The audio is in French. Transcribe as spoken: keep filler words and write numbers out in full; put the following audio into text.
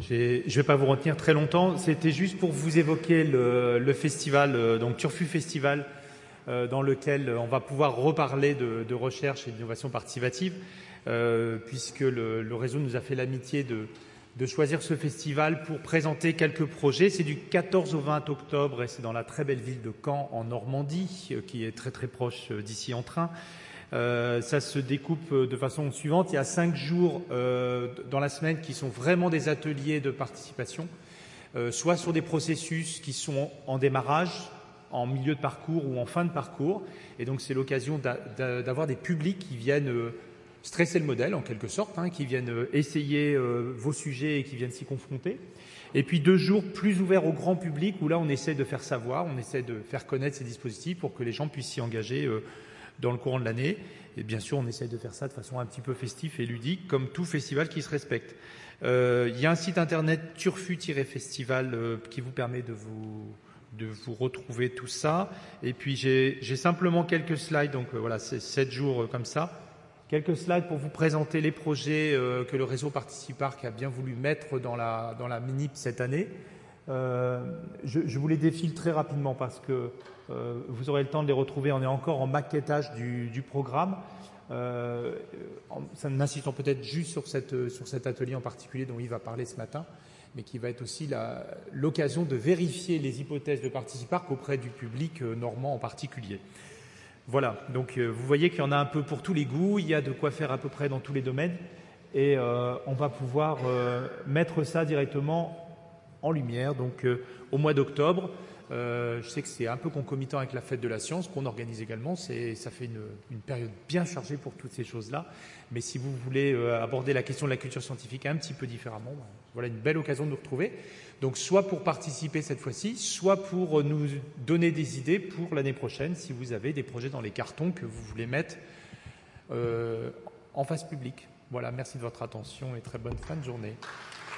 Je ne vais pas vous retenir très longtemps. C'était juste pour vous évoquer le, le festival, euh, donc Turfu Festival, euh, dans lequel on va pouvoir reparler de, de recherche et d'innovation participative, euh, puisque le, le réseau nous a fait l'amitié de, de choisir ce festival pour présenter quelques projets. C'est du quatorze au vingt octobre et c'est dans la très belle ville de Caen, en Normandie, euh, qui est très très proche d'ici en train. Euh, ça se découpe de façon suivante. Il y a cinq jours euh, dans la semaine qui sont vraiment des ateliers de participation, euh, soit sur des processus qui sont en démarrage, en milieu de parcours ou en fin de parcours. Et donc c'est l'occasion d'avoir des publics qui viennent euh, stresser le modèle en quelque sorte, hein, qui viennent euh, essayer euh, vos sujets et qui viennent s'y confronter. Et puis deux jours plus ouverts au grand public où là on essaie de faire savoir, on essaie de faire connaître ces dispositifs pour que les gens puissent s'y engager euh, dans le courant de l'année. Et bien sûr, on essaye de faire ça de façon un petit peu festive et ludique, comme tout festival qui se respecte. Euh, il y a un site internet turfu-festival euh, qui vous permet de vous, de vous retrouver tout ça. Et puis, j'ai, j'ai simplement quelques slides, donc euh, voilà, c'est sept jours euh, comme ça. Quelques slides pour vous présenter les projets euh, que le réseau Participarc a bien voulu mettre dans la, dans la MINIP cette année. Euh, je, je vous les défile très rapidement parce que euh, vous aurez le temps de les retrouver. On est encore en maquettage du, du programme. Euh, en, insistons peut-être juste sur, cette, sur cet atelier en particulier dont Yves va parler ce matin, mais qui va être aussi la, l'occasion de vérifier les hypothèses de Participarc auprès du public euh, normand en particulier. Voilà, donc euh, vous voyez qu'il y en a un peu pour tous les goûts, il y a de quoi faire à peu près dans tous les domaines et euh, on va pouvoir euh, mettre ça directement en lumière, donc euh, au mois d'octobre. Euh, je sais que c'est un peu concomitant avec la fête de la science qu'on organise également. C'est, ça fait une, une période bien chargée pour toutes ces choses-là. Mais si vous voulez euh, aborder la question de la culture scientifique un petit peu différemment, ben, voilà une belle occasion de nous retrouver. Donc soit pour participer cette fois-ci, soit pour nous donner des idées pour l'année prochaine, si vous avez des projets dans les cartons que vous voulez mettre euh, en face publique. Voilà, merci de votre attention et très bonne fin de journée.